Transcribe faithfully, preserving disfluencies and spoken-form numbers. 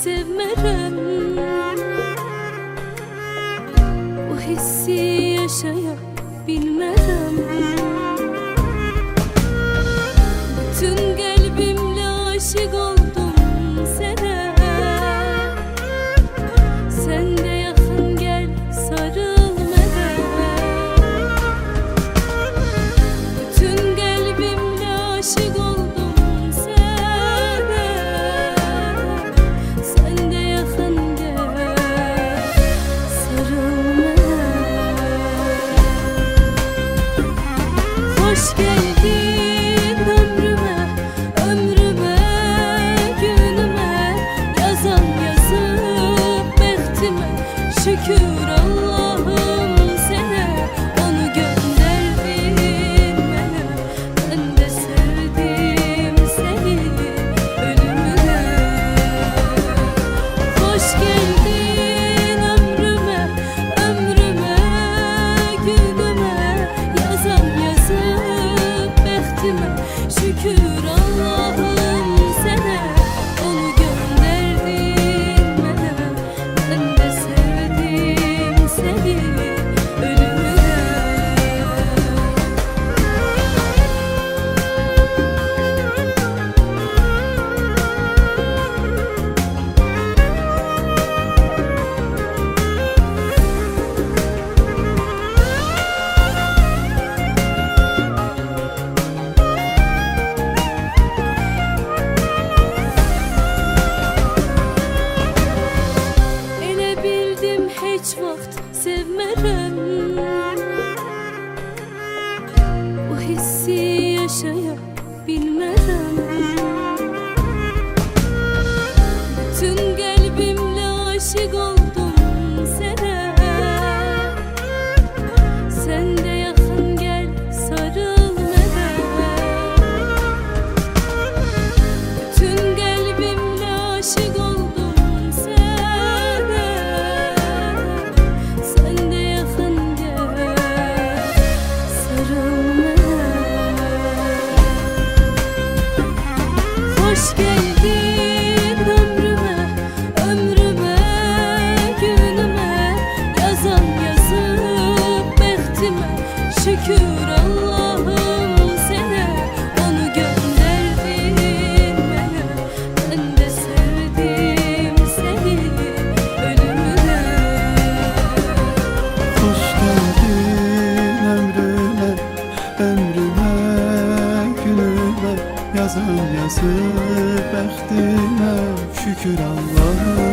sevmerəm. O hissi yaşaya bilmərəm. Bütün qəlbimlə aşiq oldum sənə. Sən də yaxın gəl, sarıl mənə. Bütün qəlbimlə aşiq oldum sənə. Sən də yaxın gəl, sarıl mənə. Xoş gəldin ömrümə, ömrümə, günümə. Yazan yazıb bəxtimə, şükür Allah'ım sənə. Onu göndərdin mənə, mən də sevdim səni ölümünə. Xoş gəldin ömrümə, ömrümə, günümə. Yazan yazıb bəxtimə, şükür Allah'ım sənə. Onu göndərdin mənə, mən də sevdim səni ölümünə. Elə bildim heç vaxt sevmərəm. O hissi yaşaya bilmərəm. Bütün qəlbimlə aşiq oldum sənə. Sən də yaxın gəl, sarıl mənə. Bütün qəlbimlə aşiq oldum sənə. Sən də yaxın gəl, sarıl mənə. Xoş gəldin ömrümə, ömrümə, günümə. Yazan yazıb bəxtimə, şükür Allah'ım sənə. Onu göndərdin mənə, mən də sevdim səni ölümünə. Hoş geldin ömrüme, ömrüme, günüme. Yazan yazıp bəxtimə, şükür Allah'ım